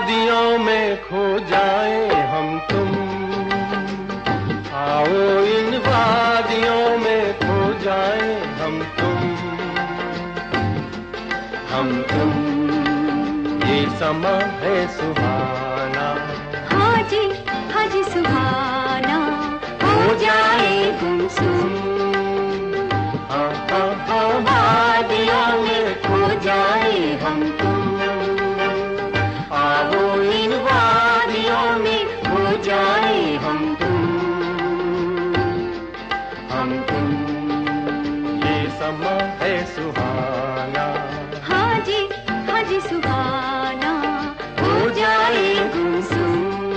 वादियों में खो जाए हम तुम, आओ इन वादियों में खो जाए हम तुम, ये समा है सुहाना। हाँ जी सुहाना, हो जाए गुमसुम। हाँ हाँ हाँ, वादियों में खो जाए हम तुम, आओ इन वादियों में खो जाए हम तुम, ये समा है सुहाना। हाँ जी सुहाना, हो जाए गुमसुम।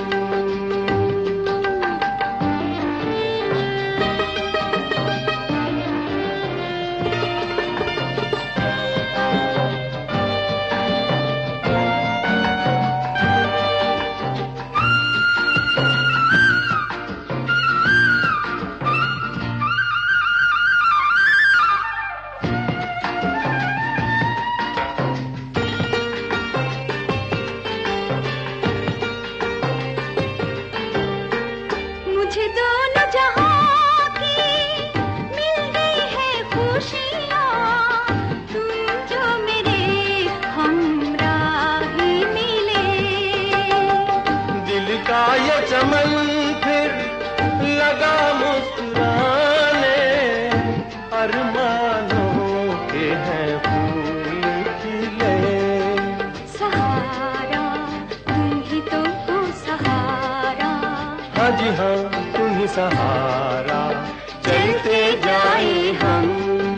मुझे दोनों जहां की मिल गई है खुशियाँ, तुम जो मेरे हमराही मिले। दिल का ये चमन फिर लगा मुस्कुराने, अरमानों के हैं फूल खिले। सहारा तुम ही तो हो सहारा, हाँ जी हाँ, तुम ही सहारा, चलते जाए हम।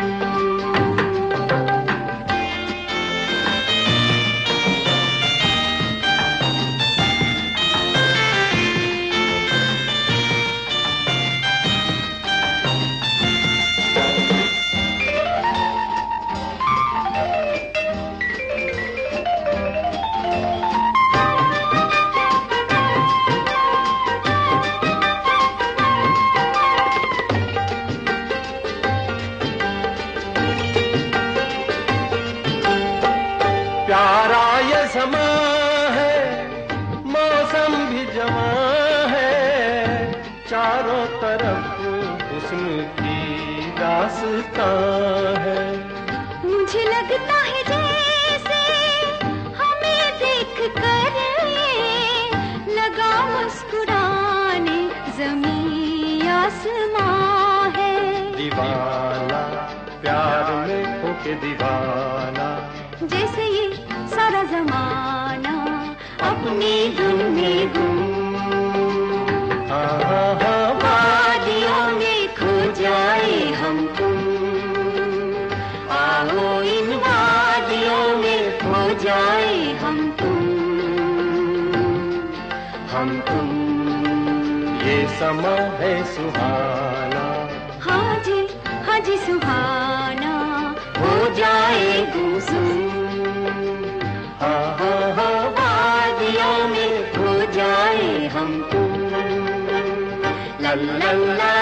प्यारा ये समा है, मौसम भी जवां है, चारों तरफ हुस्न की दास्तां है। मुझे लगता है जैसे हमें देख कर ये लगा मुस्कुराने ज़मीं आसमां है। दीवाना प्यार में होके दीवाना, जैसे ये सारा जमाना अपनी धुन में गुम। हाँ हाँ हाँ, वादियों में खो जाए हम तुम, आओ इन वादियों में खो जाए हम तुम, ये समा है सुहाना। हाँ जी सुहाना, हो जाए गुमसुम। हाँ हाँ हाँ, वादियों में खो जाए हम तुम, ला ला ला।